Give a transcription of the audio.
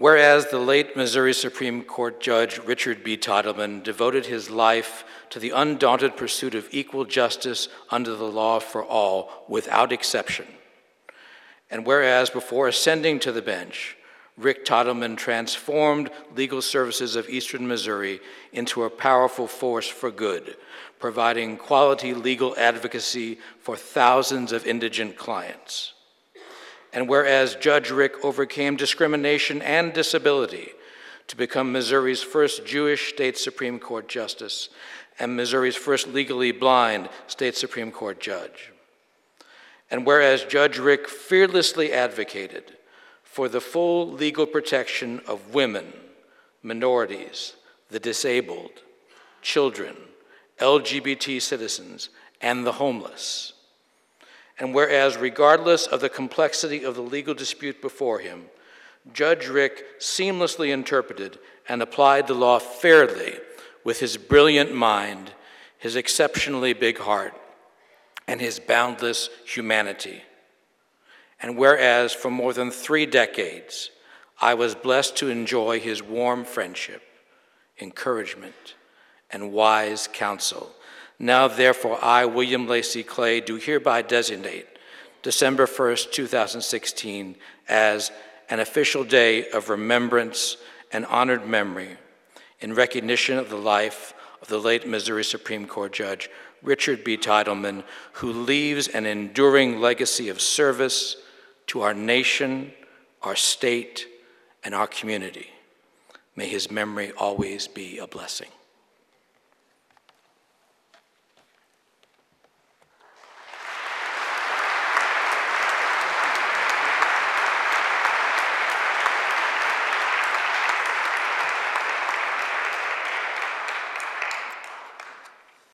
Whereas the late Missouri Supreme Court Judge Richard B. Titleman devoted his life to the undaunted pursuit of equal justice under the law for all, without exception. And whereas before ascending to the bench, Rick Titleman transformed legal services of Eastern Missouri into a powerful force for good, providing quality legal advocacy for thousands of indigent clients. And whereas Judge Rick overcame discrimination and disability to become Missouri's first Jewish state Supreme Court justice and Missouri's first legally blind state Supreme Court judge. And whereas Judge Rick fearlessly advocated for the full legal protection of women, minorities, the disabled, children, LGBT citizens, and the homeless. And whereas, regardless of the complexity of the legal dispute before him, Judge Rick seamlessly interpreted and applied the law fairly with his brilliant mind, his exceptionally big heart, and his boundless humanity. And whereas for more than 3 decades, I was blessed to enjoy his warm friendship, encouragement, and wise counsel, now therefore I, William Lacey Clay, do hereby designate December 1st, 2016 as an official day of remembrance and honored memory in recognition of the life of the late Missouri Supreme Court Judge Richard B. Titleman, who leaves an enduring legacy of service to our nation, our state, and our community. May his memory always be a blessing.